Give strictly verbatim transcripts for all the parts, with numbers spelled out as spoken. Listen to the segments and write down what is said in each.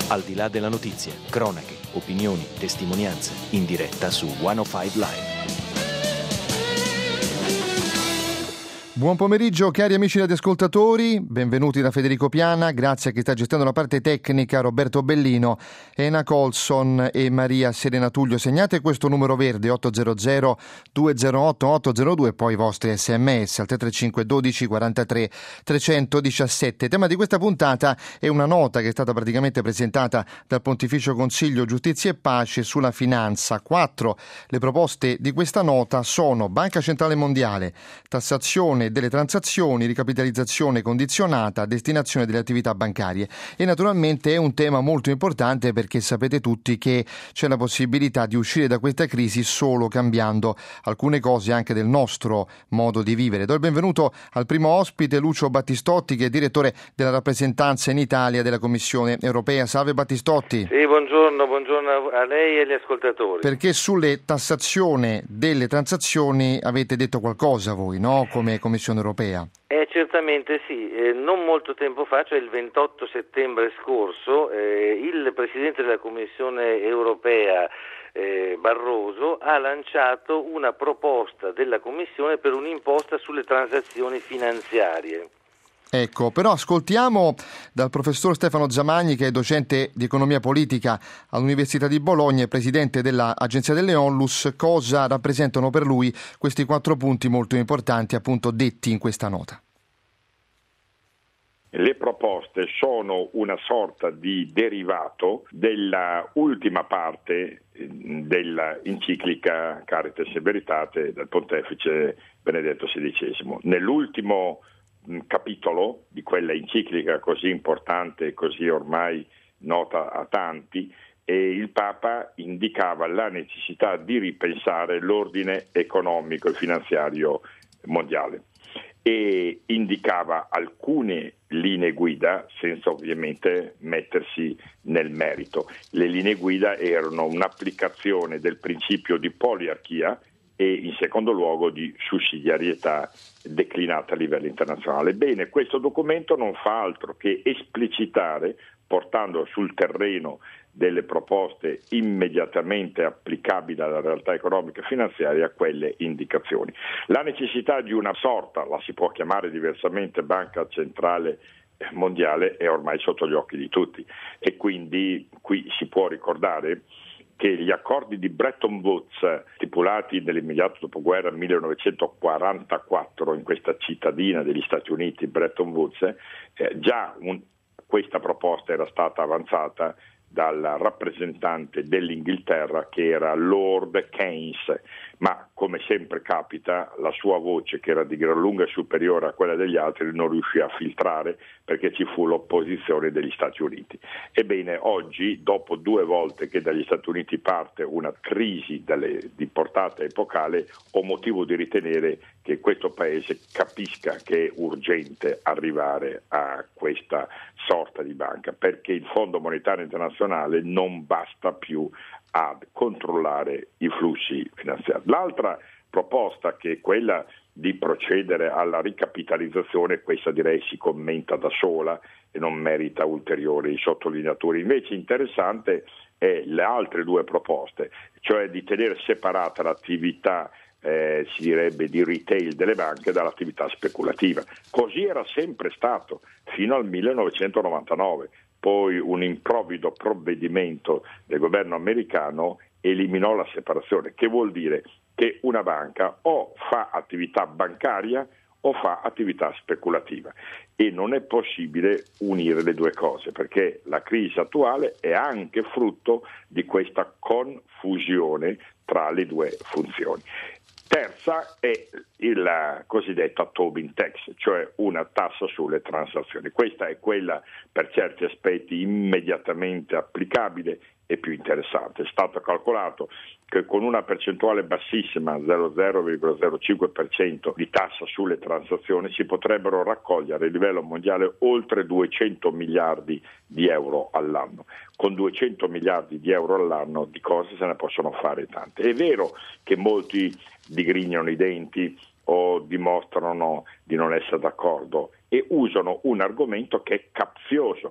Al di là della notizia, cronache, opinioni, testimonianze, in diretta su centocinque Live. Buon pomeriggio cari amici radioascoltatori, benvenuti da Federico Piana, grazie a chi sta gestendo la parte tecnica, Roberto Bellino, Ena Colson e Maria Serena Tullio. Segnate questo numero verde otto zero zero due zero otto otto zero due, poi i vostri sms al tre tre cinque dodici quarantatré trecentodiciassette. Il tema di questa puntata è una nota che è stata praticamente presentata dal Pontificio Consiglio Giustizia e Pace sulla finanza. Quattro le proposte di questa nota sono: Banca Centrale Mondiale, tassazione delle transazioni, ricapitalizzazione condizionata, destinazione delle attività bancarie. E naturalmente è un tema molto importante perché sapete tutti che c'è la possibilità di uscire da questa crisi solo cambiando alcune cose anche del nostro modo di vivere. Do il benvenuto al primo ospite, Lucio Battistotti, che è direttore della rappresentanza in Italia della Commissione Europea. Salve Battistotti. Sì, buongiorno, buongiorno a lei e agli ascoltatori. Perché sulle tassazione delle transazioni avete detto qualcosa voi, no? Come Commissione Europea. Eh, certamente sì, eh, non molto tempo fa, cioè il ventotto settembre scorso, eh, il Presidente della Commissione Europea eh, Barroso ha lanciato una proposta della Commissione per un'imposta sulle transazioni finanziarie. Ecco, però ascoltiamo dal professor Stefano Zamagni, che è docente di economia politica all'Università di Bologna e presidente dell'Agenzia delle Onlus, cosa rappresentano per lui questi quattro punti molto importanti, appunto detti in questa nota. Le proposte sono una sorta di derivato della ultima parte della enciclica Caritas et Veritate del pontefice Benedetto sedicesimo. Nell'ultimo capitolo di quella enciclica così importante e così ormai nota a tanti, e il Papa indicava la necessità di ripensare l'ordine economico e finanziario mondiale e indicava alcune linee guida senza ovviamente mettersi nel merito. Le linee guida erano un'applicazione del principio di poliarchia e in secondo luogo di sussidiarietà declinata a livello internazionale. Bene, questo documento non fa altro che esplicitare, portando sul terreno delle proposte immediatamente applicabili alla realtà economica e finanziaria quelle indicazioni. La necessità di una sorta, la si può chiamare diversamente, Banca Centrale Mondiale, è ormai sotto gli occhi di tutti, e quindi qui si può ricordare che gli accordi di Bretton Woods stipulati nell'immediato dopoguerra millenovecentoquarantaquattro in questa cittadina degli Stati Uniti, Bretton Woods, eh, già un, questa proposta era stata avanzata dal rappresentante dell'Inghilterra, che era Lord Keynes, ma come sempre capita la sua voce, che era di gran lunga superiore a quella degli altri, non riuscì a filtrare perché ci fu l'opposizione degli Stati Uniti. Ebbene, oggi, dopo due volte che dagli Stati Uniti parte una crisi dalle, di portata epocale, ho motivo di ritenere che questo Paese capisca che è urgente arrivare a questa sorta di banca, perché il Fondo Monetario Internazionale non basta più a controllare i flussi finanziari. L'altra proposta, che è quella di procedere alla ricapitalizzazione, questa direi si commenta da sola e non merita ulteriori sottolineature. Invece interessante è le altre due proposte, cioè di tenere separata l'attività Eh, si direbbe di retail delle banche dall'attività speculativa. Così era sempre stato fino al millenovecentonovantanove, poi un improvvido provvedimento del governo americano eliminò la separazione, che vuol dire che una banca o fa attività bancaria o fa attività speculativa, e non è possibile unire le due cose, perché la crisi attuale è anche frutto di questa confusione tra le due funzioni. Terza è il cosiddetto Tobin Tax, cioè una tassa sulle transazioni. Questa è quella per certi aspetti immediatamente applicabile e più interessante. È stato calcolato che con una percentuale bassissima, zero virgola zero cinque per cento di tassa sulle transazioni, si potrebbero raccogliere a livello mondiale oltre duecento miliardi di euro all'anno. Con duecento miliardi di euro all'anno di cose se ne possono fare tante. È vero che molti digrignano i denti o dimostrano di non essere d'accordo e usano un argomento che è capzioso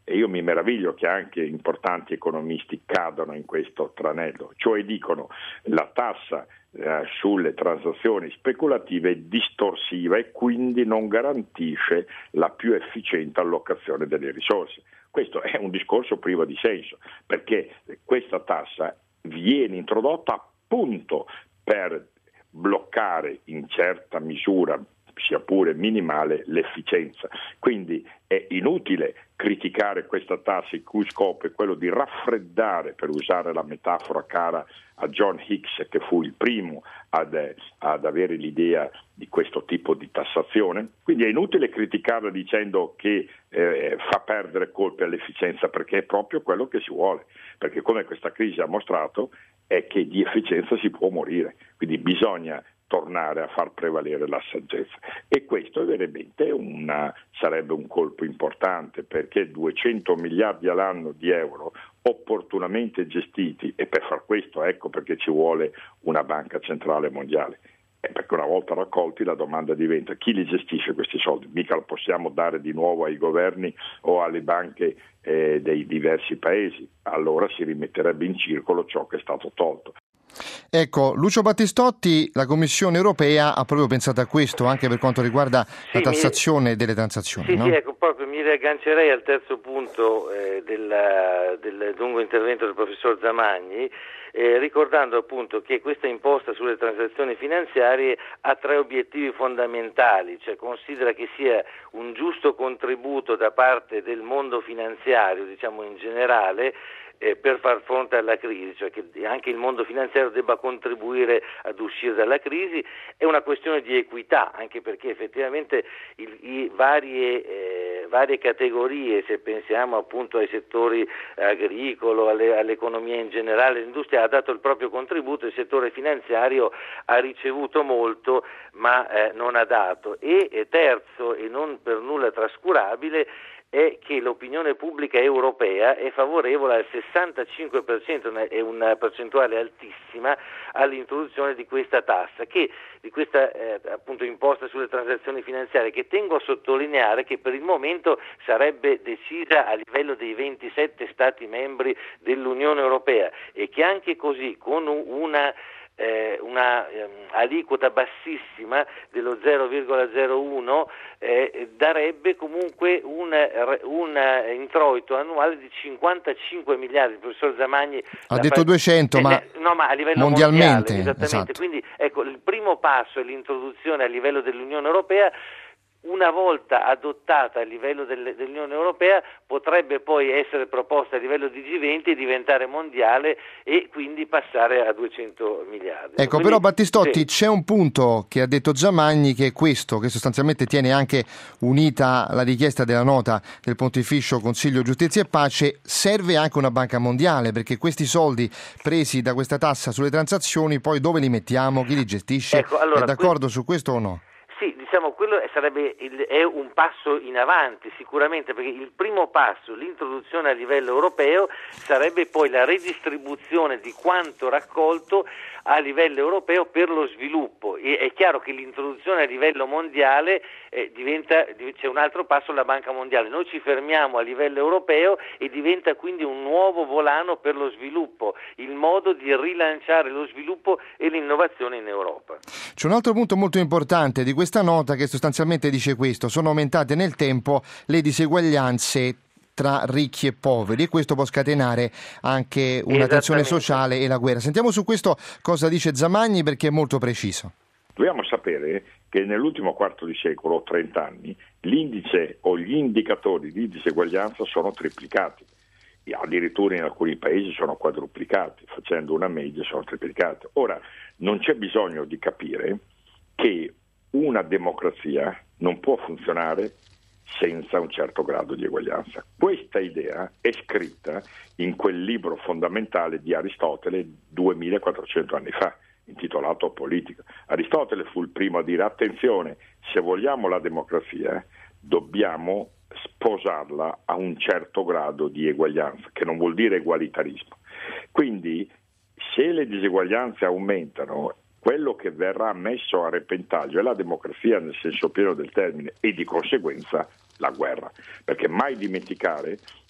e io mi meraviglio che anche importanti economisti cadano in questo tranello, cioè dicono la tassa eh, sulle transazioni speculative è distorsiva e quindi non garantisce la più efficiente allocazione delle risorse. Questo è un discorso privo di senso, perché questa tassa viene introdotta appunto per bloccare in certa misura, sia pure minimale, l'efficienza. Quindi è inutile criticare questa tassa il cui scopo è quello di raffreddare, per usare la metafora cara a John Hicks, che fu il primo ad, ad avere l'idea di questo tipo di tassazione. Quindi è inutile criticarla dicendo che eh, fa perdere colpe all'efficienza, perché è proprio quello che si vuole, perché come questa crisi ha mostrato è che di efficienza si può morire, quindi bisogna tornare a far prevalere la saggezza, e questo veramente una, sarebbe un colpo importante, perché duecento miliardi all'anno di euro opportunamente gestiti, e per far questo ecco perché ci vuole una banca centrale mondiale, eh, perché una volta raccolti la domanda diventa: chi li gestisce questi soldi? Mica lo possiamo dare di nuovo ai governi o alle banche eh, dei diversi paesi, allora si rimetterebbe in circolo ciò che è stato tolto. Ecco, Lucio Battistotti, la Commissione europea ha proprio pensato a questo anche per quanto riguarda sì, la tassazione mi... delle transazioni. Sì, no? sì, ecco, proprio mi riaggancerei al terzo punto eh, del, del lungo intervento del professor Zamagni, eh, ricordando appunto che questa imposta sulle transazioni finanziarie ha tre obiettivi fondamentali, cioè considera che sia un giusto contributo da parte del mondo finanziario, diciamo in generale, Eh, per far fronte alla crisi, cioè che anche il mondo finanziario debba contribuire ad uscire dalla crisi. È una questione di equità, anche perché effettivamente il, i varie, eh, varie categorie, se pensiamo appunto ai settori agricolo, alle, all'economia in generale, l'industria ha dato il proprio contributo, il settore finanziario ha ricevuto molto ma eh, non ha dato. E eh, terzo, e non per nulla trascurabile, è che l'opinione pubblica europea è favorevole al sessantacinque per cento, è una percentuale altissima, all'introduzione di questa tassa, che di questa eh, appunto imposta sulle transazioni finanziarie, che tengo a sottolineare che per il momento sarebbe decisa a livello dei ventisette Stati membri dell'Unione Europea, e che anche così con una Eh, una eh, aliquota bassissima dello zero virgola zero uno eh, darebbe comunque un, un introito annuale di cinquantacinque miliardi. Il professor Zamagni ha detto fa... duecento, eh, ma, no, ma a livello mondialmente, mondiale, esattamente. Esatto. Quindi ecco, il primo passo è l'introduzione a livello dell'Unione Europea. Una volta adottata a livello del, dell'Unione Europea potrebbe poi essere proposta a livello di G venti e diventare mondiale, e quindi passare a duecento miliardi. Ecco, quindi, però Battistotti, sì. C'è un punto che ha detto Zamagni, che è questo, che sostanzialmente tiene anche unita la richiesta della nota del Pontificio Consiglio Giustizia e Pace: serve anche una banca mondiale, perché questi soldi presi da questa tassa sulle transazioni poi dove li mettiamo, chi li gestisce? Ecco, allora, è d'accordo que- su questo o no? Sì, diciamo quello sarebbe il, è un passo in avanti sicuramente, perché il primo passo, l'introduzione a livello europeo, sarebbe poi la redistribuzione di quanto raccolto a livello europeo per lo sviluppo. E è chiaro che l'introduzione a livello mondiale eh, diventa, c'è un altro passo, la Banca Mondiale. Noi ci fermiamo a livello europeo e diventa quindi un nuovo volano per lo sviluppo, il modo di rilanciare lo sviluppo e l'innovazione in Europa. C'è un altro punto molto importante di questa nota che sostanzialmente dice questo: sono aumentate nel tempo le diseguaglianze tra ricchi e poveri, e questo può scatenare anche una tensione sociale e la guerra. Sentiamo su questo cosa dice Zamagni, perché è molto preciso. Dobbiamo sapere che nell'ultimo quarto di secolo, o trenta anni, l'indice o gli indicatori di diseguaglianza sono triplicati. E addirittura in alcuni paesi sono quadruplicati, facendo una media sono triplicati. Ora, non c'è bisogno di capire che una democrazia non può funzionare senza un certo grado di eguaglianza. Questa idea è scritta in quel libro fondamentale di Aristotele duemilaquattrocento anni fa, intitolato Politica. Aristotele fu il primo a dire: attenzione, se vogliamo la democrazia dobbiamo sposarla a un certo grado di eguaglianza, che non vuol dire egualitarismo. Quindi se le diseguaglianze aumentano, quello che verrà messo a repentaglio è la democrazia nel senso pieno del termine, e di conseguenza la guerra, perché mai dimenticare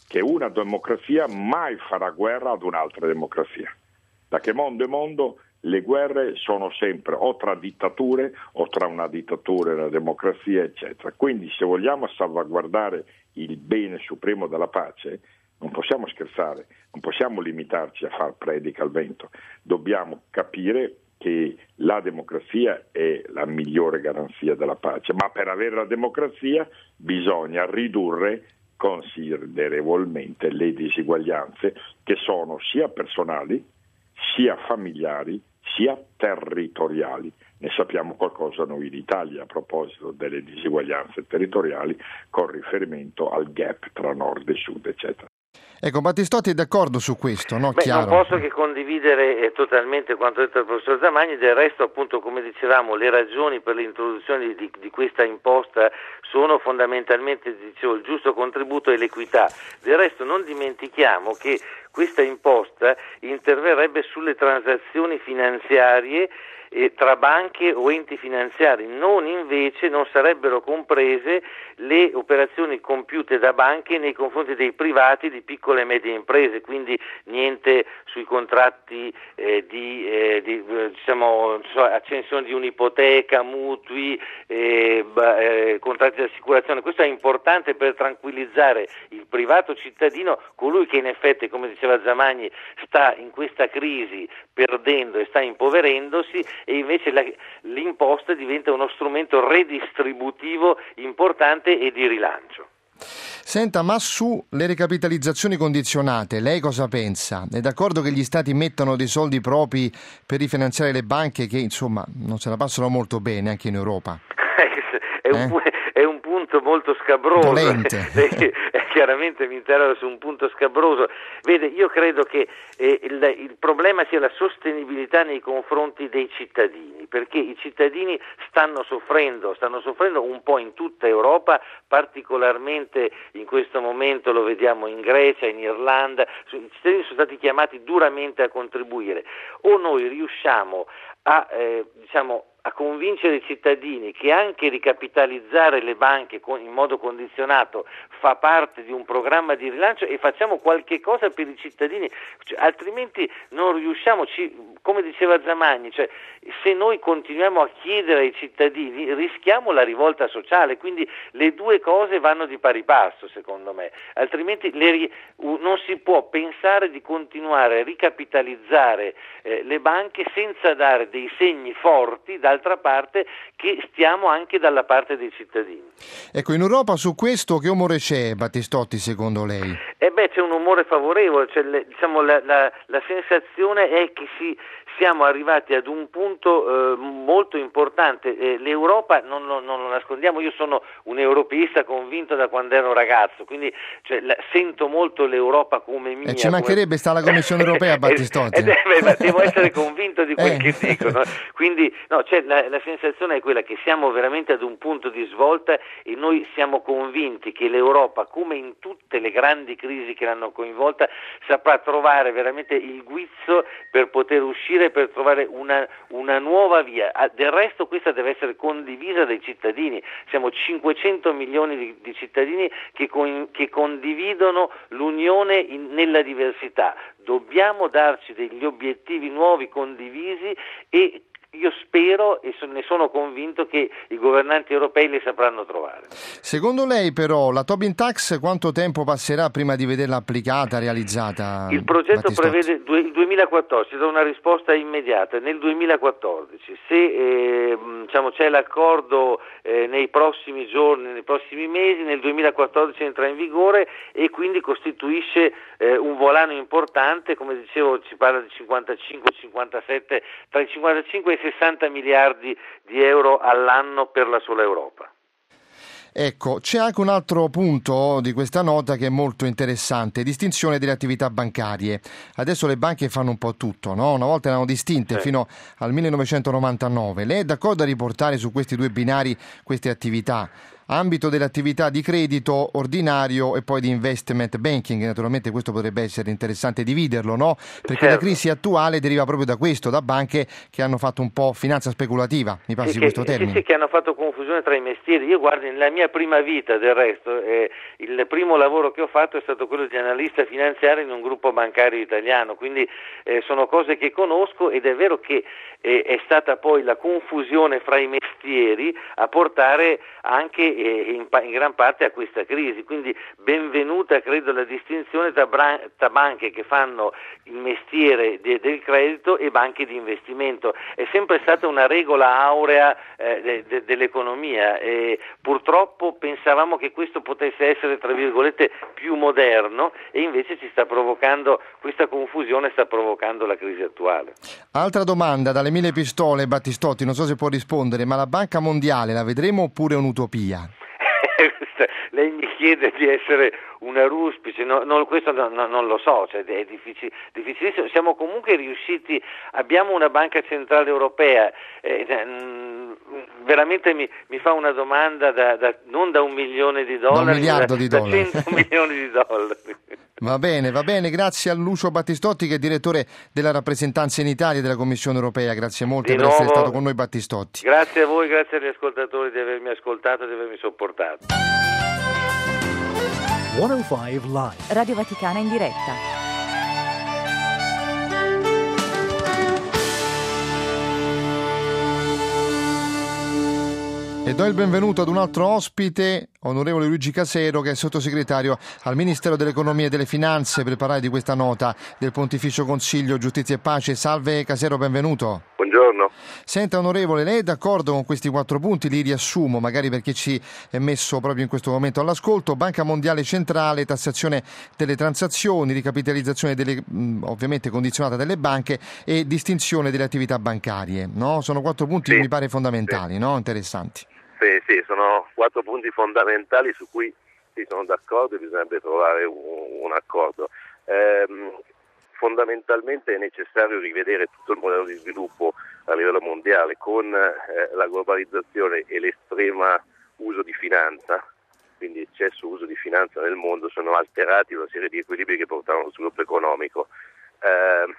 che una democrazia mai farà guerra ad un'altra democrazia. Da che mondo è mondo, le guerre sono sempre o tra dittature o tra una dittatura e una democrazia, eccetera. Quindi se vogliamo salvaguardare il bene supremo della pace, non possiamo scherzare, non possiamo limitarci a far predica al vento, dobbiamo capire che la democrazia è la migliore garanzia della pace, ma per avere la democrazia bisogna ridurre considerevolmente le disuguaglianze che sono sia personali, sia familiari, sia territoriali. Ne sappiamo qualcosa noi in Italia a proposito delle disuguaglianze territoriali con riferimento al gap tra nord e sud, eccetera. Ecco, Battistotti è d'accordo su questo, no? Beh, Chiaro. non posso che condividere eh, totalmente quanto detto dal professor Zamagni. Del resto, appunto, come dicevamo, le ragioni per l'introduzione di, di questa imposta sono fondamentalmente, dicevo, il giusto contributo e l'equità. Del resto non dimentichiamo che questa imposta interverrebbe sulle transazioni finanziarie eh, tra banche o enti finanziari, non invece non sarebbero comprese le operazioni compiute da banche nei confronti dei privati di piccole e medie imprese, quindi niente sui contratti eh, di, eh, di diciamo, accensione di un'ipoteca, mutui, eh, eh, contratti di assicurazione. Questo è importante per tranquillizzare il privato cittadino, colui che in effetti, come diceva Zamagni, sta in questa crisi perdendo e sta impoverendosi, e invece la, l'imposta diventa uno strumento redistributivo importante e di rilancio. Senta, ma sulle ricapitalizzazioni condizionate lei cosa pensa? È d'accordo che gli stati mettano dei soldi propri per rifinanziare le banche che insomma non se la passano molto bene anche in Europa? È un, eh? è un punto molto scabroso. Chiaramente mi interrogo su un punto scabroso. Vede, io credo che eh, il, il problema sia la sostenibilità nei confronti dei cittadini, perché i cittadini stanno soffrendo, stanno soffrendo un po' in tutta Europa, particolarmente in questo momento lo vediamo in Grecia, in Irlanda. I cittadini sono stati chiamati duramente a contribuire. O noi riusciamo a eh, diciamo a convincere i cittadini che anche ricapitalizzare le banche con, in modo condizionato fa parte di un programma di rilancio, e facciamo qualche cosa per i cittadini, cioè, altrimenti non riusciamo, ci, come diceva Zamagni, cioè, se noi continuiamo a chiedere ai cittadini rischiamo la rivolta sociale, quindi le due cose vanno di pari passo secondo me, altrimenti le, non si può pensare di continuare a ricapitalizzare eh, le banche senza dare dei segni forti d'altra parte che stiamo anche dalla parte dei cittadini. Ecco, in Europa su questo che umore c'è, Battistotti, secondo lei? Eh beh, c'è un umore favorevole, cioè, le, diciamo, la, la, la sensazione è che si, siamo arrivati ad un punto eh, molto importante. Eh, L'Europa, non, non, non lo nascondiamo, io sono un europeista convinto da quando ero ragazzo, quindi cioè, la, sento molto l'Europa come mia. E ci mancherebbe, come... sta la Commissione Europea, Battistotti. eh, eh, beh, devo essere convinto di quel eh. che dico, no? Quindi no, cioè, la, la sensazione è quella che siamo veramente ad un punto di svolta, e noi siamo convinti che l'Europa, come in tutte le grandi crisi che l'hanno coinvolta, saprà trovare veramente il guizzo per poter uscire, per trovare una, una nuova via. Del resto questa deve essere condivisa dai cittadini, siamo cinquecento milioni di, di cittadini che, con, che condividono l'unione in, nella diversità. Dobbiamo darci degli obiettivi nuovi condivisi, e io spero e ne sono convinto che i governanti europei li sapranno trovare. Secondo lei però la Tobin Tax quanto tempo passerà prima di vederla applicata, realizzata? Il progetto Battistotti? prevede il duemilaquattordici, do una risposta immediata, nel duemilaquattordici, se eh, diciamo, c'è l'accordo eh, nei prossimi giorni, nei prossimi mesi, nel duemilaquattordici entra in vigore e quindi costituisce eh, un volano importante, come dicevo si parla di cinquantacinque cinquantasette, tra i cinquantacinque e i sessanta miliardi di euro all'anno per la sola Europa. Ecco, c'è anche un altro punto di questa nota che è molto interessante, distinzione delle attività bancarie. Adesso le banche fanno un po' tutto, no? Una volta erano distinte sì. fino al millenovecentonovantanove. Lei è d'accordo a riportare su questi due binari queste attività? ambito delle attività di credito ordinario e poi di investment banking. Naturalmente questo potrebbe essere interessante dividerlo, no? Perché certo. La crisi attuale deriva proprio da questo, da banche che hanno fatto un po' finanza speculativa, mi passi sì, questo che, termine. Sì, sì, che hanno fatto confusione tra i mestieri. Io guardi, nella mia prima vita del resto, eh, il primo lavoro che ho fatto è stato quello di analista finanziario in un gruppo bancario italiano, quindi eh, sono cose che conosco, ed è vero che eh, è stata poi la confusione fra i mestieri a portare anche eh, in, in gran parte a questa crisi, quindi benvenuta credo la distinzione tra, bran- tra banche che fanno il mestiere de- del credito e banche di investimento. È sempre stata una regola aurea eh, de- de- dell'economia, e purtroppo pensavamo che questo potesse essere tra virgolette più moderno, e invece ci sta provocando questa confusione, sta provocando la crisi attuale. Altra domanda dalle mille pistole, Battistotti, non so se può rispondere, ma la Banca Mondiale la vedremo oppure un'utopia? Lei mi chiede di essere una ruspice, no, no, questo no, no, non lo so, cioè è difficil, difficilissimo. Siamo comunque riusciti, abbiamo una banca centrale europea, eh, mh, veramente mi, mi fa una domanda da, da, non da un milione di dollari, da un miliardo da, di da dollari. cento milioni di dollari. Va bene, va bene, grazie a Lucio Battistotti che è direttore della rappresentanza in Italia della Commissione Europea, grazie molte di per nuovo, essere stato con noi Battistotti. Grazie a voi, grazie agli ascoltatori di avermi ascoltato e di avermi sopportato. centocinque Live. Radio Vaticana in diretta. E do il benvenuto ad un altro ospite, onorevole Luigi Casero, che è sottosegretario al Ministero dell'Economia e delle Finanze, per parlare di questa nota del Pontificio Consiglio Giustizia e Pace. Salve Casero, benvenuto. Buongiorno. Senta onorevole, lei è d'accordo con questi quattro punti? Li riassumo, magari per chi ci è messo proprio in questo momento all'ascolto. Banca Mondiale Centrale, tassazione delle transazioni, ricapitalizzazione delle, mh, ovviamente condizionata delle banche, e distinzione delle attività bancarie, no? Sono quattro punti sì. che mi pare fondamentali, sì. no? Interessanti. Sì, sì, sono quattro punti fondamentali su cui sì, sono d'accordo e bisognerebbe trovare un, un accordo. Ehm, fondamentalmente è necessario rivedere tutto il modello di sviluppo a livello mondiale, con eh, la globalizzazione e l'estrema uso di finanza, quindi eccesso uso di finanza nel mondo, sono alterati una serie di equilibri che portano allo sviluppo economico. Eh,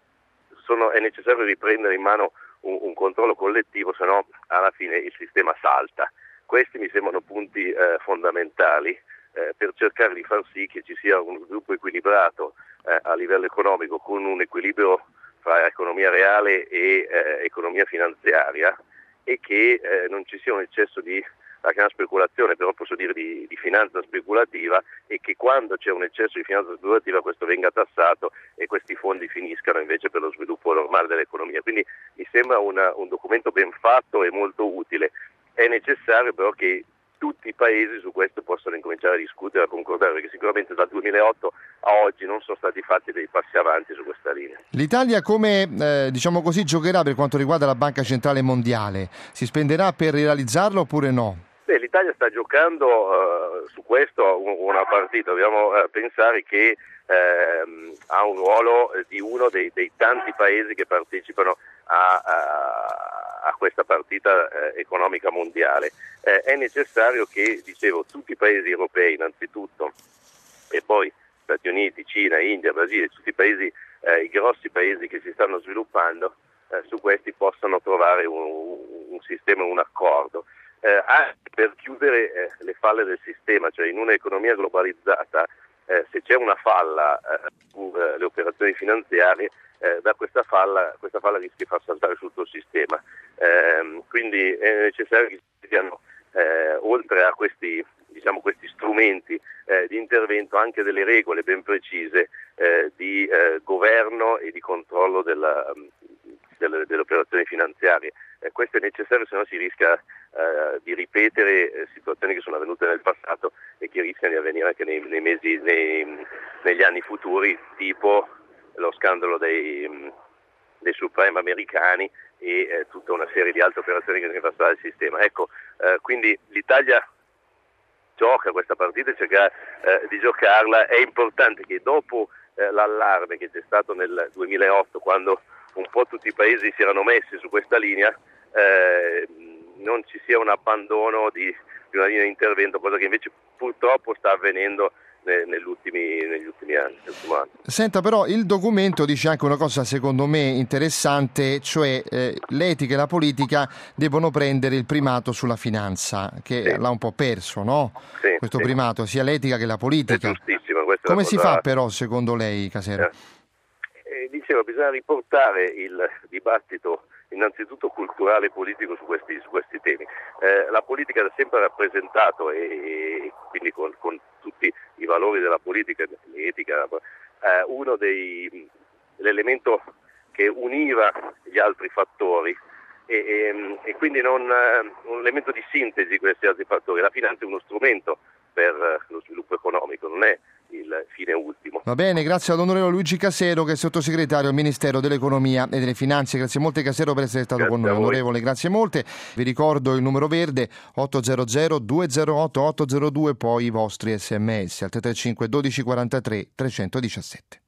sono, è necessario riprendere in mano un, un controllo collettivo, se no alla fine il sistema salta. Questi mi sembrano punti eh, fondamentali eh, per cercare di far sì che ci sia uno sviluppo equilibrato eh, a livello economico, con un equilibrio fra economia reale e eh, economia finanziaria, e che eh, non ci sia un eccesso di, la chiama speculazione, però posso dire di, di finanza speculativa, e che quando c'è un eccesso di finanza speculativa questo venga tassato e questi fondi finiscano invece per lo sviluppo normale dell'economia. Quindi mi sembra una, un documento ben fatto e molto utile. È necessario però che tutti i paesi su questo possano incominciare a discutere, a concordare, perché sicuramente dal duemilaotto a oggi non sono stati fatti dei passi avanti su questa linea. L'Italia come, eh, diciamo così, giocherà per quanto riguarda la Banca Centrale Mondiale? Si spenderà per realizzarlo oppure no? Beh, l'Italia sta giocando uh, su questo una partita, dobbiamo uh, pensare che uh, ha un ruolo di uno dei, dei tanti paesi che partecipano a, a, a questa partita uh, economica mondiale. Uh, è necessario che, dicevo, tutti i paesi europei innanzitutto, e poi Stati Uniti, Cina, India, Brasile, tutti i paesi, uh, i grossi paesi che si stanno sviluppando, uh, su questi possano trovare un, un sistema, un accordo. Eh, anche per chiudere eh, le falle del sistema, cioè in un'economia globalizzata eh, se c'è una falla eh, sulle eh, operazioni finanziarie, eh, da questa falla, questa falla rischia di far saltare tutto il sistema. Eh, quindi è necessario che ci siano, eh, oltre a questi, diciamo, questi strumenti eh, di intervento, anche delle regole ben precise eh, di eh, governo e di controllo della, delle, delle operazioni finanziarie. Eh, questo è necessario, se no si rischia eh, di ripetere eh, situazioni che sono avvenute nel passato e che rischiano di avvenire anche nei, nei mesi, nei, negli anni futuri, tipo lo scandalo dei, dei subprime americani e eh, tutta una serie di altre operazioni che devono passare il sistema. Ecco, eh, quindi l'Italia gioca questa partita e cerca eh, di giocarla. È importante che dopo eh, l'allarme che c'è stato nel duemilaotto, quando un po' tutti i paesi si erano messi su questa linea, eh, non ci sia un abbandono di, di una linea di intervento, cosa che invece purtroppo sta avvenendo negli ultimi, negli ultimi anni. Senta, però il documento dice anche una cosa secondo me interessante, cioè eh, l'etica e la politica devono prendere il primato sulla finanza, che sì. l'ha un po' perso, no? Sì, questo sì. primato, sia l'etica che la politica. È giustissimo. Questa Come è si cosa... fa però secondo lei, Casero? Eh, dicevo, bisogna riportare il dibattito innanzitutto culturale e politico su questi, su questi temi. Eh, la politica ha sempre rappresentato, e, e quindi con, con tutti i valori della politica, l'etica, eh, uno dei l'elemento che univa gli altri fattori e, e, e quindi non, un elemento di sintesi di questi altri fattori. La finanza è uno strumento per lo sviluppo economico, non è il fine ultimo. Va bene, grazie all'onorevole Luigi Casero, che è sottosegretario al Ministero dell'Economia e delle Finanze. Grazie molte Casero per essere stato grazie con noi. Onorevole, grazie molte. Vi ricordo il numero verde otto zero zero due zero otto otto zero due, poi i vostri sms al tre tre cinque dodici quarantatré trecentodiciassette.